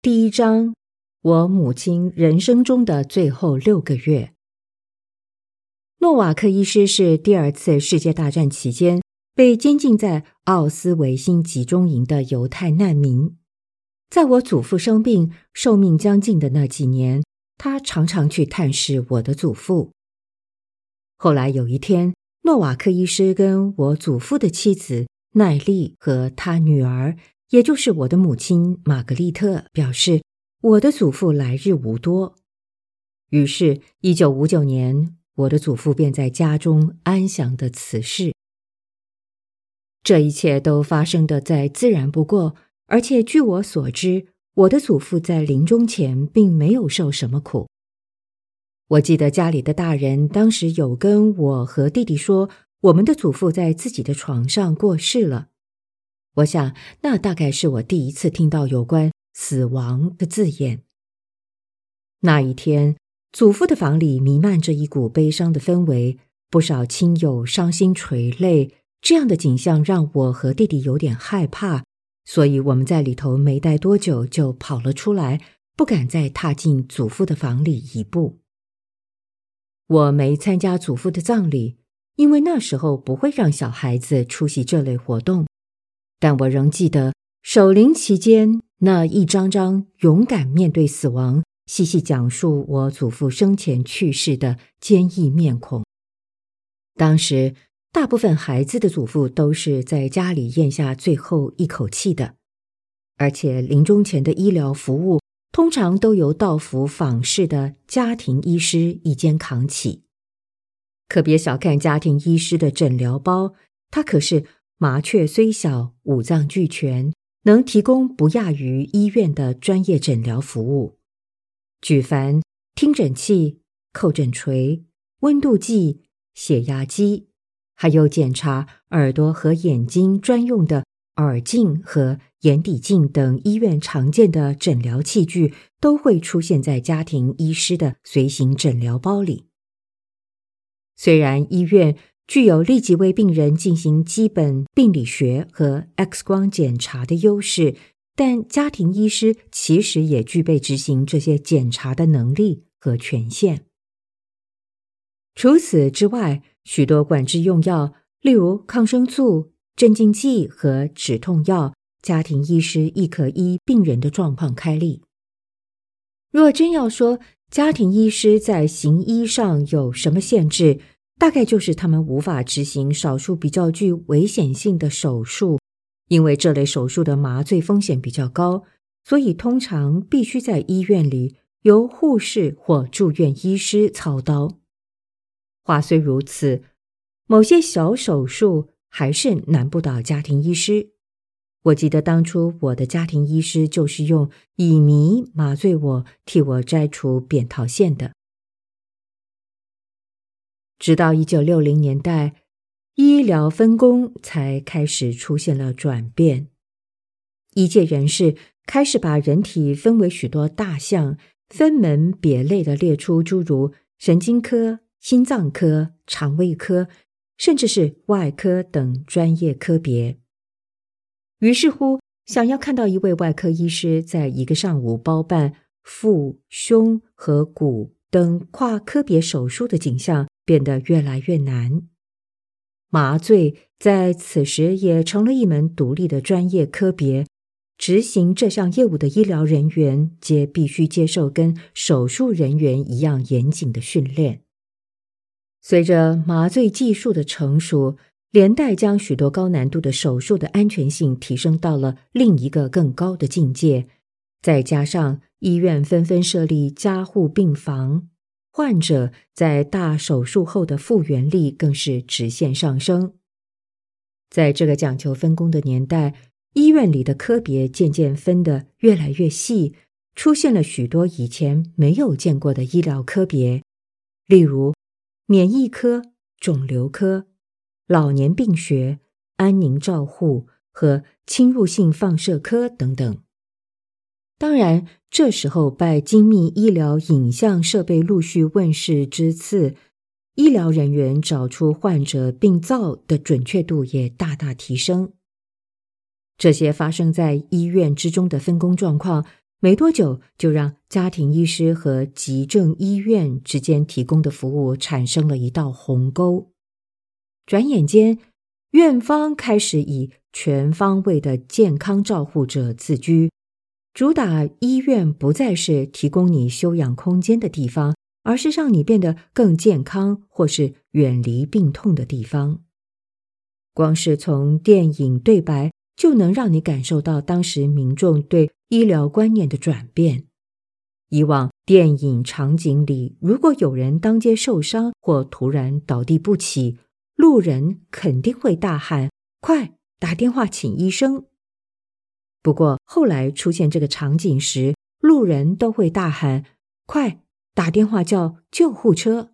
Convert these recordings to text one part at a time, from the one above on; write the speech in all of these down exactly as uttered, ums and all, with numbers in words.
第一章，我母亲人生中的最后六个月。诺瓦克医师是第二次世界大战期间被监禁在奥斯维辛集中营的犹太难民。在我祖父生病、寿命将近的那几年，他常常去探视我的祖父。后来有一天，诺瓦克医师跟我祖父的妻子奈丽和他女儿，也就是我的母亲玛格丽特表示，我的祖父来日无多。于是一九五九年，我的祖父便在家中安详地辞世。这一切都发生得再自然不过，而且据我所知，我的祖父在临终前并没有受什么苦。我记得家里的大人当时有跟我和弟弟说，我们的祖父在自己的床上过世了。我想，那大概是我第一次听到有关死亡的字眼。那一天，祖父的房里弥漫着一股悲伤的氛围，不少亲友伤心垂泪，这样的景象让我和弟弟有点害怕，所以我们在里头没待多久就跑了出来，不敢再踏进祖父的房里一步。我没参加祖父的葬礼，因为那时候不会让小孩子出席这类活动。但我仍记得守灵期间那一张张勇敢面对死亡、细细讲述我祖父生前去世的坚毅面孔。当时大部分孩子的祖父都是在家里咽下最后一口气的，而且临终前的医疗服务通常都由到府访视的家庭医师一肩扛起。可别小看家庭医师的诊疗包，它可是麻雀虽小，五脏俱全，能提供不亚于医院的专业诊疗服务。举凡听诊器、叩诊锤、温度计、血压机，还有检查耳朵和眼睛专用的耳镜和眼底镜等医院常见的诊疗器具，都会出现在家庭医师的随行诊疗包里。虽然医院具有立即为病人进行基本病理学和 X 光检查的优势，但家庭医师其实也具备执行这些检查的能力和权限。除此之外，许多管制用药，例如抗生素、镇静剂和止痛药，家庭医师亦可依病人的状况开立。若真要说家庭医师在行医上有什么限制，大概就是他们无法执行少数比较具危险性的手术，因为这类手术的麻醉风险比较高，所以通常必须在医院里由护士或住院医师操刀。话虽如此，某些小手术还是难不倒家庭医师。我记得当初我的家庭医师就是用乙醚麻醉我，替我摘除扁桃腺的。直到一九六零年代，医疗分工才开始出现了转变。医界人士开始把人体分为许多大项，分门别类地列出诸如神经科、心脏科、肠胃科，甚至是外科等专业科别。于是乎，想要看到一位外科医师在一个上午包办腹、胸和骨等跨科别手术的景象变得越来越难。麻醉在此时也成了一门独立的专业科别，执行这项业务的医疗人员皆必须接受跟手术人员一样严谨的训练。随着麻醉技术的成熟，连带将许多高难度的手术的安全性提升到了另一个更高的境界，再加上医院纷纷设立加护病房，患者在大手术后的复原力更是直线上升。在这个讲求分工的年代，医院里的科别渐渐分得越来越细，出现了许多以前没有见过的医疗科别，例如免疫科、肿瘤科、老年病学、安宁照护和侵入性放射科等等。当然，这时候拜精密医疗影像设备陆续问世之赐，医疗人员找出患者病灶的准确度也大大提升。这些发生在医院之中的分工状况， 没多久就让家庭医师和急症医院之间提供的服务产生了一道鸿沟。转眼间，院方开始以全方位的健康照护者自居，主打医院不再是提供你休养空间的地方，而是让你变得更健康或是远离病痛的地方。光是从电影对白就能让你感受到当时民众对医疗观念的转变。以往电影场景里，如果有人当街受伤或突然倒地不起，路人肯定会大喊：快打电话请医生。不过后来出现这个场景时，路人都会大喊：快打电话叫救护车。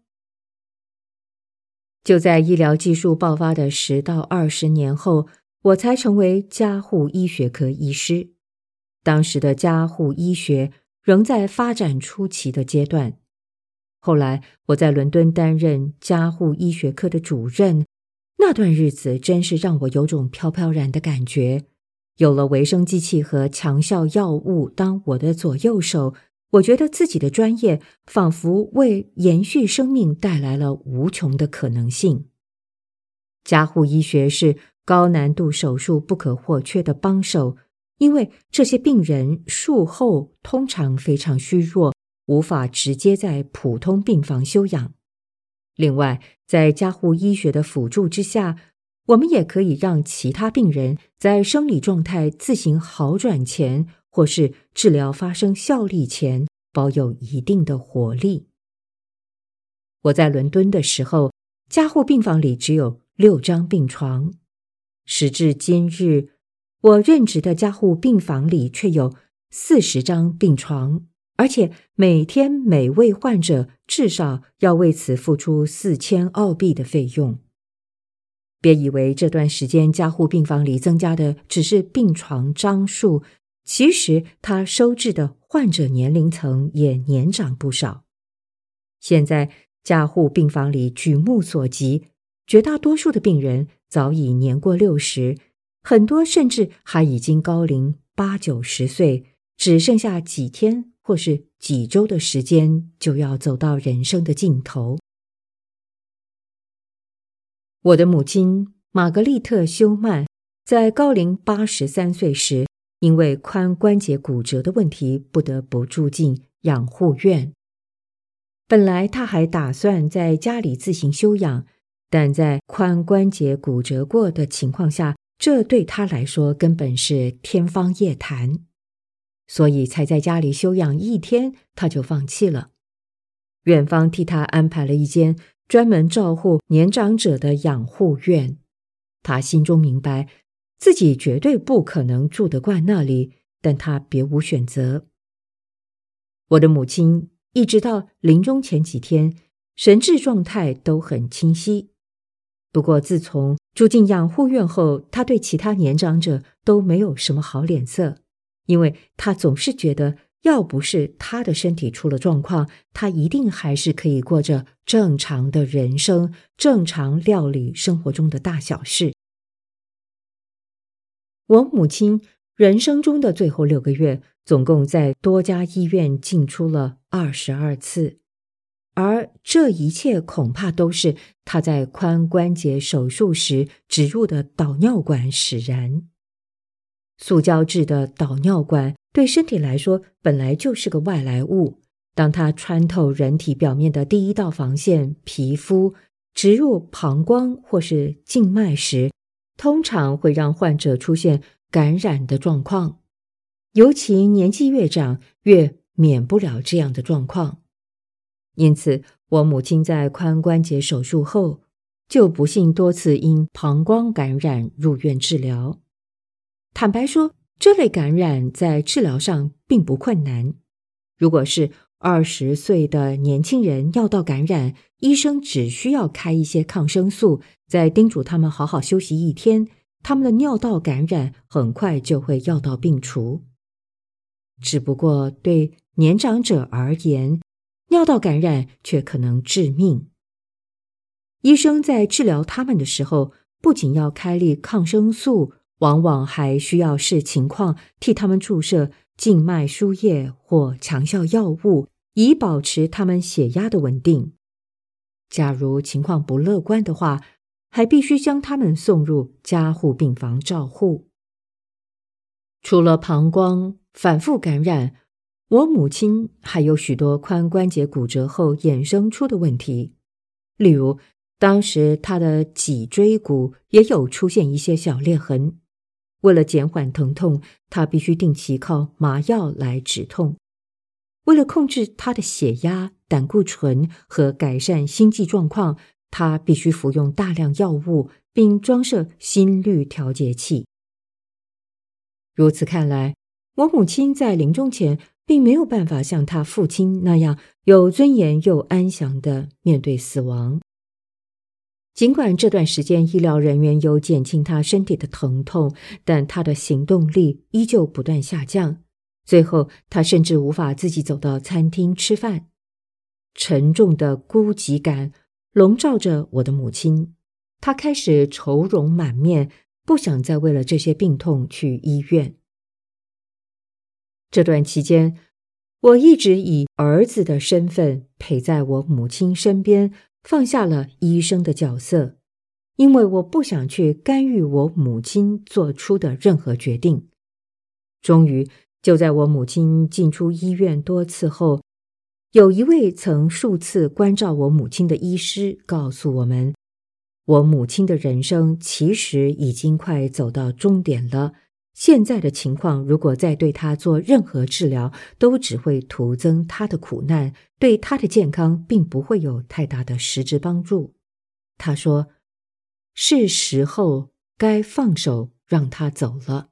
就在医疗技术爆发的十到二十年后，我才成为加护医学科医师。当时的加护医学仍在发展初期的阶段。后来我在伦敦担任加护医学科的主任，那段日子真是让我有种飘飘然的感觉。有了维生机器和强效药物当我的左右手，我觉得自己的专业仿佛为延续生命带来了无穷的可能性。加护医学是高难度手术不可或缺的帮手，因为这些病人术后通常非常虚弱，无法直接在普通病房休养。另外，在加护医学的辅助之下，我们也可以让其他病人在生理状态自行好转前，或是治疗发生效力前，保有一定的活力。我在伦敦的时候，加护病房里只有六张病床。时至今日，我任职的加护病房里却有四十张病床，而且每天每位患者至少要为此付出四千澳币的费用。别以为这段时间加护病房里增加的只是病床张数，其实它收治的患者年龄层也年长不少。现在加护病房里举目所及，绝大多数的病人早已年过六十，很多甚至还已经高龄八九十岁，只剩下几天或是几周的时间就要走到人生的尽头。我的母亲玛格丽特·休曼在高龄八十三岁时，因为髋关节骨折的问题，不得不住进养护院。本来她还打算在家里自行休养，但在髋关节骨折过的情况下，这对她来说根本是天方夜谭，所以才在家里休养一天，她就放弃了。院方替她安排了一间专门照护年长者的养护院，他心中明白自己绝对不可能住得惯那里，但他别无选择。我的母亲一直到临终前几天，神志状态都很清晰。不过自从住进养护院后，她对其他年长者都没有什么好脸色，因为她总是觉得要不是他的身体出了状况，他一定还是可以过着正常的人生，正常料理生活中的大小事。我母亲人生中的最后六个月，总共在多家医院进出了二十二次，而这一切恐怕都是她在髋关节手术时植入的导尿管使然。塑胶制的导尿管对身体来说本来就是个外来物，当它穿透人体表面的第一道防线皮肤，植入膀胱或是静脉时，通常会让患者出现感染的状况，尤其年纪越长，越免不了这样的状况。因此，我母亲在髋关节手术后，就不幸多次因膀胱感染入院治疗。坦白说，这类感染在治疗上并不困难。如果是二十岁的年轻人尿道感染，医生只需要开一些抗生素，再叮嘱他们好好休息一天，他们的尿道感染很快就会药到病除。只不过对年长者而言，尿道感染却可能致命。医生在治疗他们的时候，不仅要开立抗生素，往往还需要视情况替他们注射静脉输液或强效药物，以保持他们血压的稳定。假如情况不乐观的话，还必须将他们送入加护病房照护。除了膀胱反复感染，我母亲还有许多髋关节骨折后衍生出的问题，例如当时她的脊椎骨也有出现一些小裂痕。为了减缓疼痛，她必须定期靠麻药来止痛。为了控制她的血压、胆固醇和改善心悸状况，她必须服用大量药物，并装设心率调节器。如此看来，我母亲在临终前并没有办法像她父亲那样有尊严又安详地面对死亡。尽管这段时间医疗人员有减轻她身体的疼痛，但她的行动力依旧不断下降。最后，她甚至无法自己走到餐厅吃饭。沉重的孤寂感笼罩着我的母亲，她开始愁容满面，不想再为了这些病痛去医院。这段期间，我一直以儿子的身份陪在我母亲身边，放下了医生的角色，因为我不想去干预我母亲做出的任何决定。终于，就在我母亲进出医院多次后，有一位曾数次关照我母亲的医师告诉我们，我母亲的人生其实已经快走到终点了，现在的情况如果再对她做任何治疗，都只会徒增她的苦难，对她的健康并不会有太大的实质帮助。他说，是时候该放手让她走了。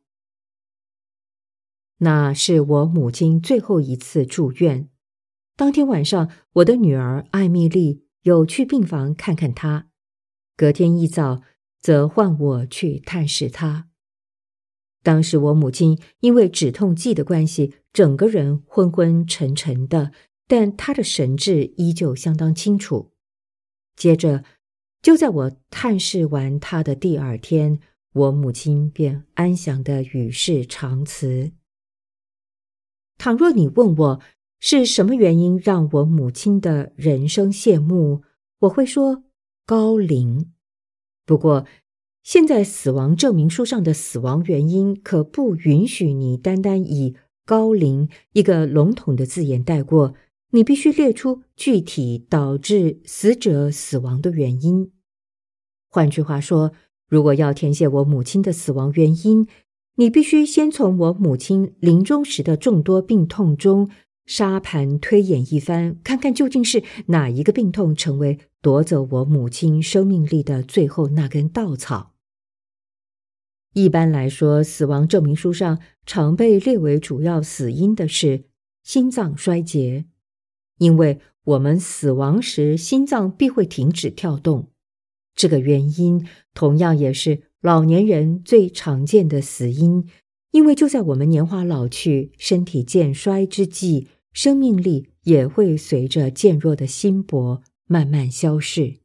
那是我母亲最后一次住院。当天晚上，我的女儿艾蜜莉有去病房看看她，隔天一早则换我去探视她。当时我母亲因为止痛剂的关系，整个人昏昏沉沉的，但她的神志依旧相当清楚。接着，就在我探视完她的第二天，我母亲便安详地与世长辞。倘若你问我是什么原因让我母亲的人生谢幕，我会说高龄。不过，现在死亡证明书上的死亡原因可不允许你单单以高龄一个笼统的字眼带过，你必须列出具体导致死者死亡的原因。换句话说，如果要填写我母亲的死亡原因，你必须先从我母亲临终时的众多病痛中沙盘推演一番，看看究竟是哪一个病痛成为夺走我母亲生命力的最后那根稻草。一般来说，死亡证明书上常被列为主要死因的是心脏衰竭，因为我们死亡时心脏必会停止跳动。这个原因同样也是老年人最常见的死因，因为就在我们年华老去、身体渐衰之际，生命力也会随着渐弱的心搏慢慢消逝。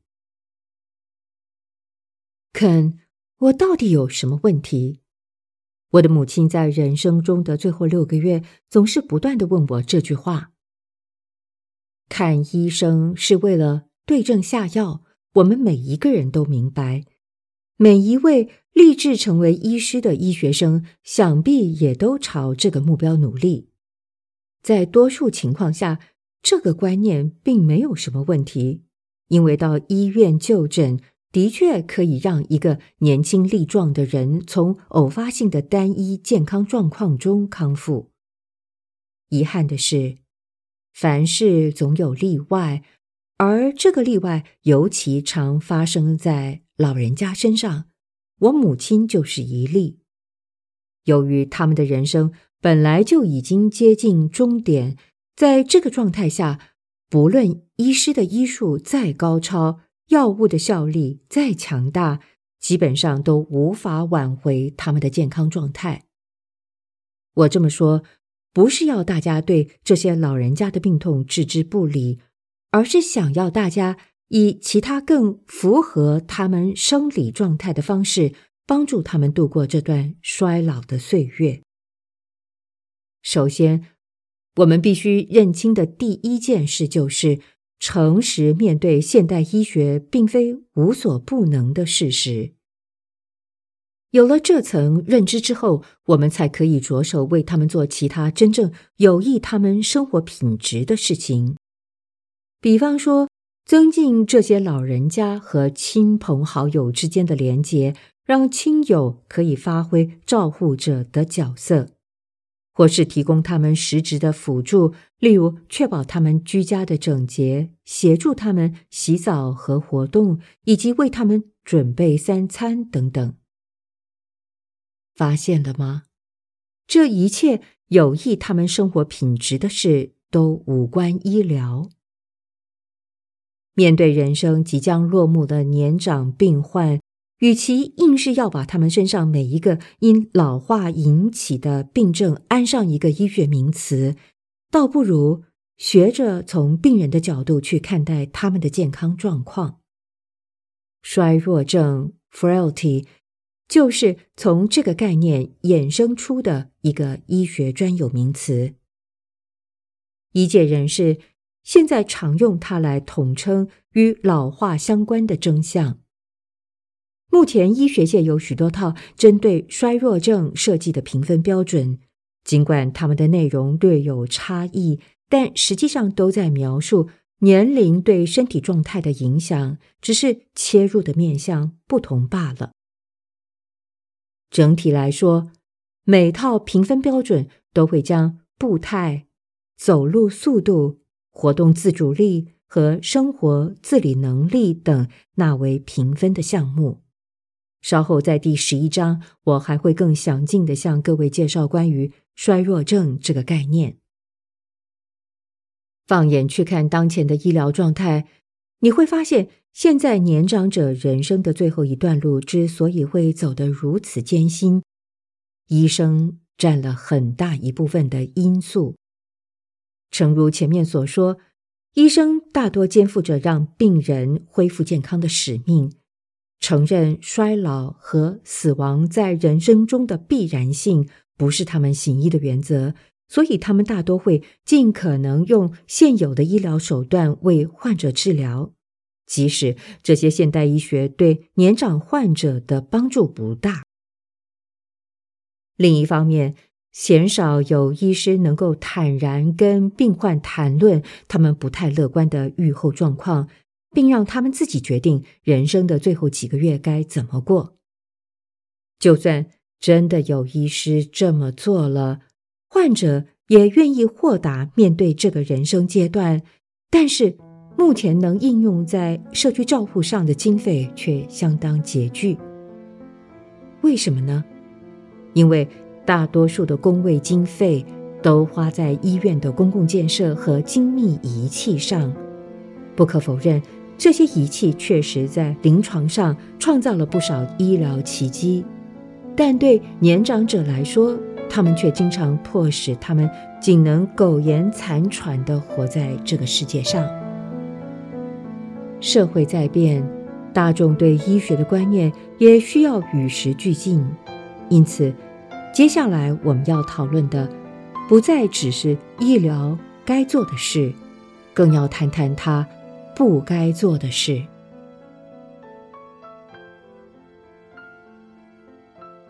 肯，我到底有什么问题？我的母亲在人生中的最后六个月，总是不断地问我这句话。看医生是为了对症下药，我们每一个人都明白。每一位立志成为医师的医学生，想必也都朝这个目标努力。在多数情况下，这个观念并没有什么问题，因为到医院就诊的确可以让一个年轻力壮的人从偶发性的单一健康状况中康复。遗憾的是，凡事总有例外，而这个例外尤其常发生在老人家身上，我母亲就是一例。由于他们的人生本来就已经接近终点，在这个状态下，不论医师的医术再高超，药物的效力再强大，基本上都无法挽回他们的健康状态。我这么说，不是要大家对这些老人家的病痛置之不理，而是想要大家以其他更符合他们生理状态的方式，帮助他们度过这段衰老的岁月。 首先，我们必须认清的第一件事就是，诚实面对现代医学并非无所不能的事实。有了这层认知之后，我们才可以着手为他们做其他真正有益他们生活品质的事情。比方说，增进这些老人家和亲朋好友之间的连结，让亲友可以发挥照护者的角色，或是提供他们实质的辅助，例如确保他们居家的整洁，协助他们洗澡和活动，以及为他们准备三餐等等。发现了吗？这一切有益他们生活品质的事都无关医疗。面对人生即将落幕的年长病患，与其硬是要把他们身上每一个因老化引起的病症安上一个医学名词，倒不如学着从病人的角度去看待他们的健康状况。衰弱症 frailty 就是从这个概念衍生出的一个医学专有名词。医界人士现在常用它来统称与老化相关的征象。目前医学界有许多套针对衰弱症设计的评分标准，尽管它们的内容略有差异，但实际上都在描述年龄对身体状态的影响，只是切入的面向不同罢了。整体来说，每套评分标准都会将步态、走路速度、活动自主力和生活自理能力等纳为评分的项目。稍后在第十一章，我还会更详尽地向各位介绍关于衰弱症这个概念。放眼去看当前的医疗状态，你会发现现在年长者人生的最后一段路之所以会走得如此艰辛，医生占了很大一部分的因素。诚如前面所说，医生大多肩负着让病人恢复健康的使命，承认衰老和死亡在人生中的必然性不是他们行医的原则，所以他们大多会尽可能用现有的医疗手段为患者治疗，即使这些现代医学对年长患者的帮助不大。另一方面，鲜少有医师能够坦然跟病患谈论他们不太乐观的预后状况，并让他们自己决定人生的最后几个月该怎么过。就算真的有医师这么做了，患者也愿意豁达面对这个人生阶段，但是目前能应用在社区照护上的经费却相当拮据。为什么呢？因为大多数的公卫经费都花在医院的公共建设和精密仪器上。不可否认，这些仪器确实在临床上创造了不少医疗奇迹，但对年长者来说，他们却经常迫使他们仅能苟延残喘地活在这个世界上。社会在变，大众对医学的观念也需要与时俱进，因此接下来我们要讨论的不再只是医疗该做的事，更要谈谈它不该做的事。